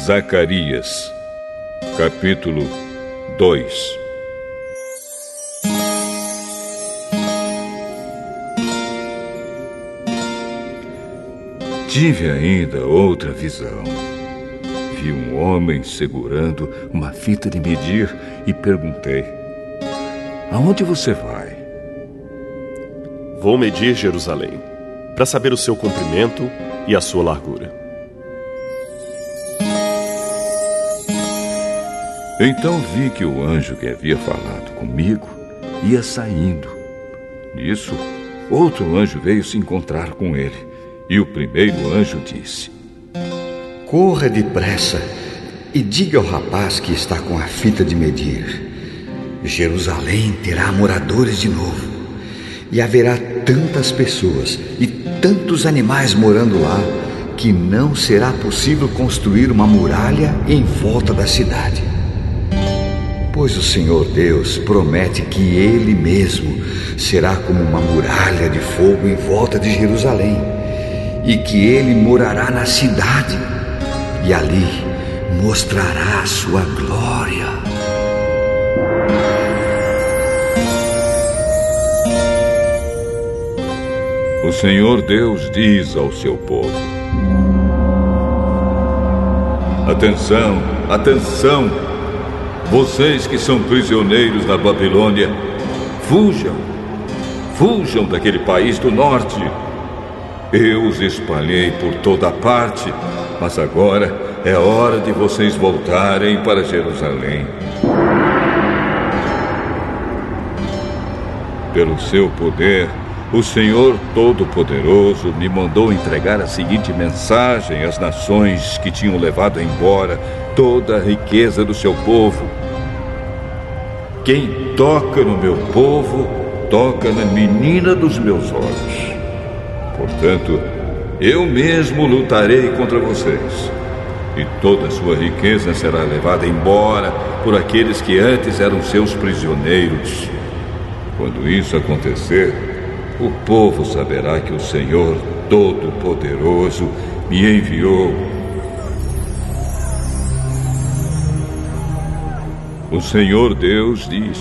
Zacarias, capítulo 2. Tive ainda outra visão. Vi um homem segurando uma fita de medir e perguntei: aonde você vai? Vou medir Jerusalém, para saber o seu comprimento e a sua largura. Então vi que o anjo que havia falado comigo ia saindo. Nisso, outro anjo veio se encontrar com ele. E o primeiro anjo disse: corra depressa e diga ao rapaz que está com a fita de medir: Jerusalém terá moradores de novo, e haverá tantas pessoas e tantos animais morando lá, que não será possível construir uma muralha em volta da cidade. Pois o Senhor Deus promete que Ele mesmo será como uma muralha de fogo em volta de Jerusalém, e que Ele morará na cidade, e ali mostrará a sua glória. O Senhor Deus diz ao seu povo: atenção, atenção! Vocês que são prisioneiros na Babilônia, fujam! Fujam daquele país do norte! Eu os espalhei por toda parte, mas agora é hora de vocês voltarem para Jerusalém. Pelo seu poder, o Senhor Todo-Poderoso me mandou entregar a seguinte mensagem às nações que tinham levado embora toda a riqueza do seu povo: quem toca no meu povo, toca na menina dos meus olhos. Portanto, eu mesmo lutarei contra vocês, e toda a sua riqueza será levada embora por aqueles que antes eram seus prisioneiros. Quando isso acontecer, o povo saberá que o Senhor Todo-Poderoso me enviou. O Senhor Deus diz: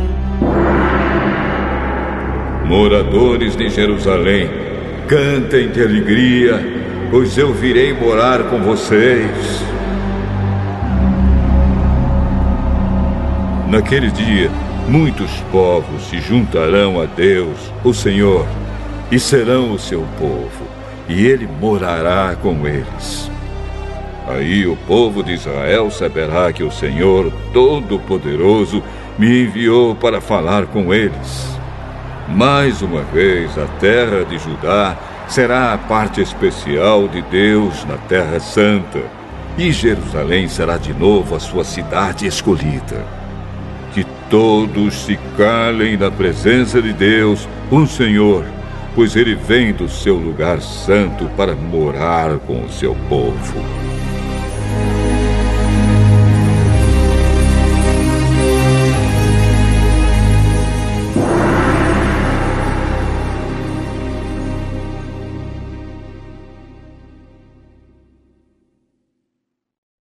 moradores de Jerusalém, cantem de alegria, pois eu virei morar com vocês. Naquele dia, muitos povos se juntarão a Deus, o Senhor, e serão o seu povo, e Ele morará com eles. Aí o povo de Israel saberá que o Senhor Todo-Poderoso me enviou para falar com eles. Mais uma vez, a terra de Judá será a parte especial de Deus na Terra Santa, e Jerusalém será de novo a sua cidade escolhida. Que todos se calem na presença de Deus, o Senhor, pois Ele vem do seu lugar santo para morar com o seu povo.